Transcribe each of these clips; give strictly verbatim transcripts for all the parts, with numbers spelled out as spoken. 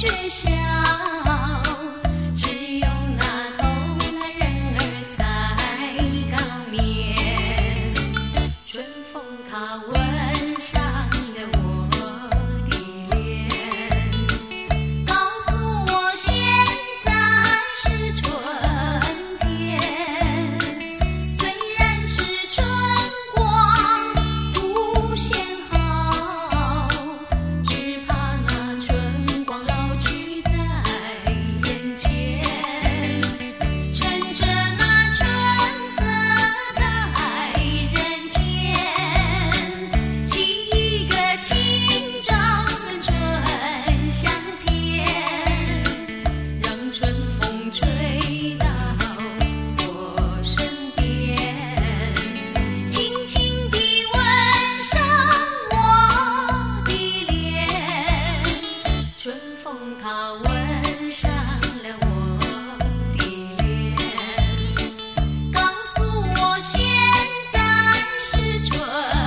学校，只有那偷懒人儿才刚眠。春风它吻上了我的脸，告诉我现在是春天。虽然是春光无限好，只怕那春光老去在眼前。趁着那春色在人间，起一个今朝跟春相见，让春风吹到我身边，轻轻地吻上我的脸。春风它吻上了我的脸，告诉我现在是春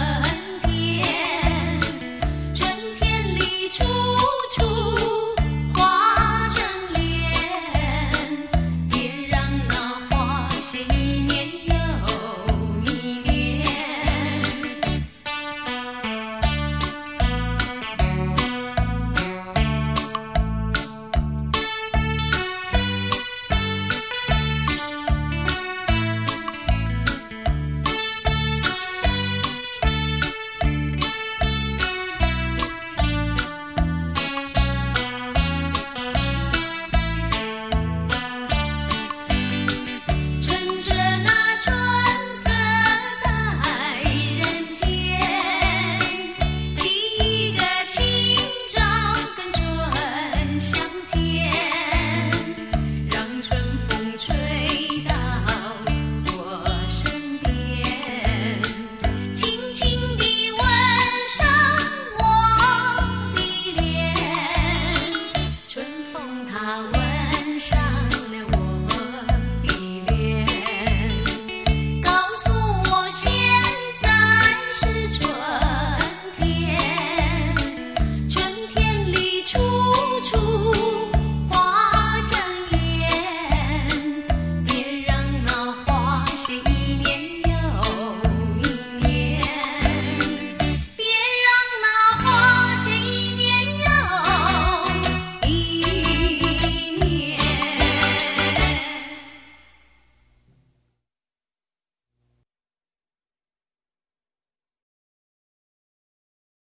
天。春天里处处花争莲，别让那花谢一年又一年。趁着那春色在人间，起一个今朝跟春相见，让春风吹到我身边，轻轻地吻上我的脸。春风它吻